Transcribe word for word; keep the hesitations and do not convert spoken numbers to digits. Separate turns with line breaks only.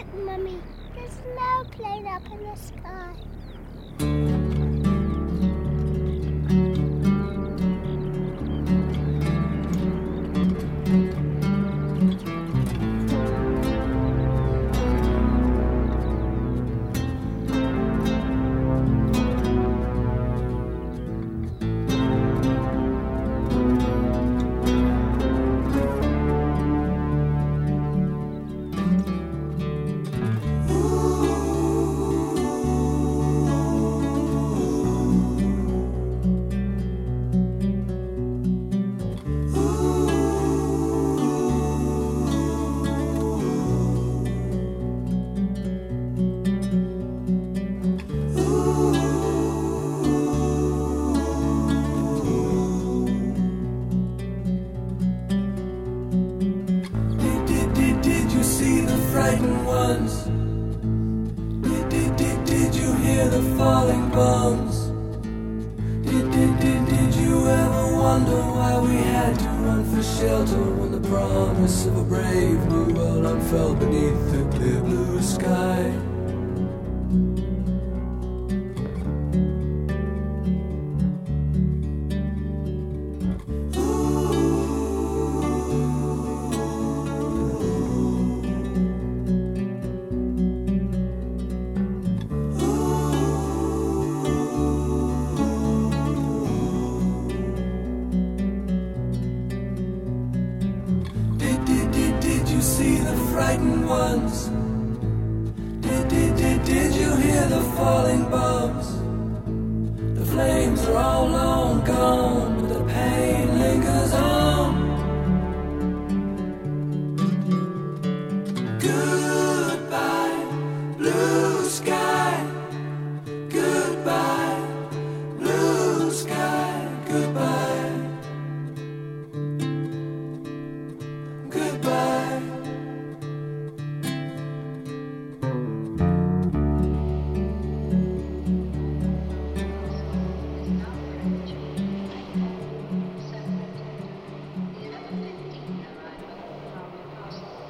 Look, Mummy, there's an airplane up in the sky.
Frightened ones. Did, did, did, did you hear the falling bombs? Did, did, did, did you ever wonder why we had to run for shelter when the promise of a brave new world unfurled beneath the clear blue sky? See the frightened ones. Did, did, did, did you hear the falling bombs? The flames are all long gone.